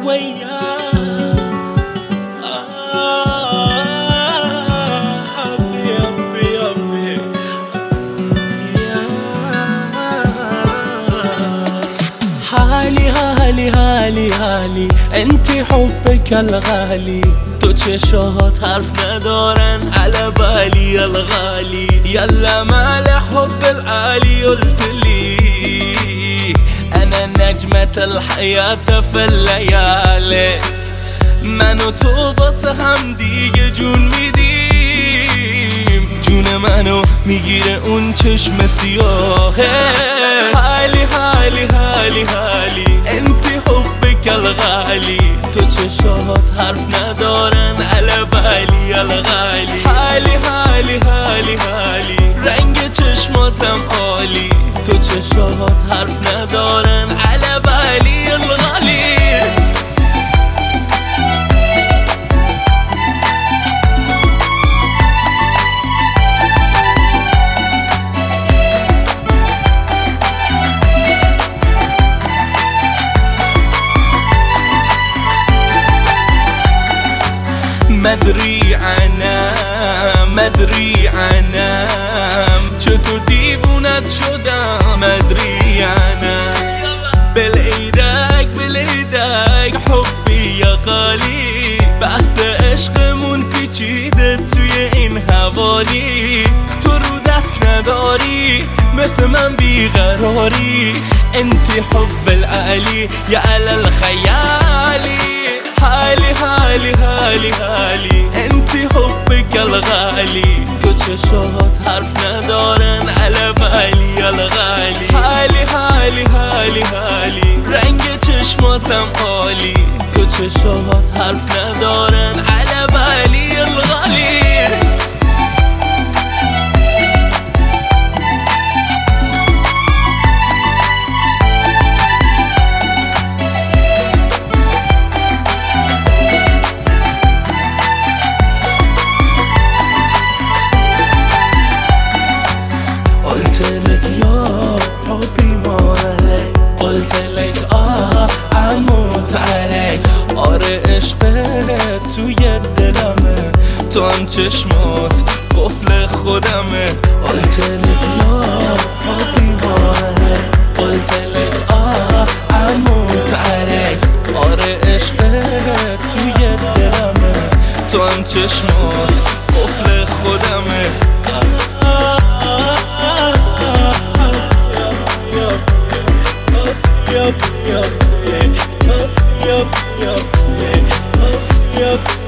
وياه حبي حبي حبي حالي حالي حالي حالي انتي حبك الغالي تو چشات حرف ندارن على بالي الغالي يلا مال حب العالي قلتلي انا نجمة الحياة في الليالي من و تو باسه هم دیگه جون میدیم جون منو میگیره اون چشم سیاهه حالی حالی حالی حالی انتی حبک الغالی تو چشات حرف ندارن على بالي الغالی حالی حالی حالی حالی رنگ چشماتم عالی تو چشات حرف ندارن على بالي الغالی مدری عنم چطور دیوونت شدم مدری عنم بلیدک حبی یا غالی بحث عشقمون پیچیده توی این حوالی تو رو دست نداری مثل من بیقراری انتی حب العالی یا علی الخیالی حالی حالی حالی حالی انتی حبک الغالی تو چشات حرف ندارن على بالي الغالی حالی حالی حالی حالی رنگ چشماتم عالی تو چشات حرف ندارن على بالي الغالی قلتلك اموت عليك آره عشقت توی دلمه تو هم چشمات قفل خودمه قلتلك حبی ماله قلتلك اموت عليك آره عشقت توی دلمه تو هم چشمات قفل خودمه yup, yup, yup, yup, yup, yup, yup.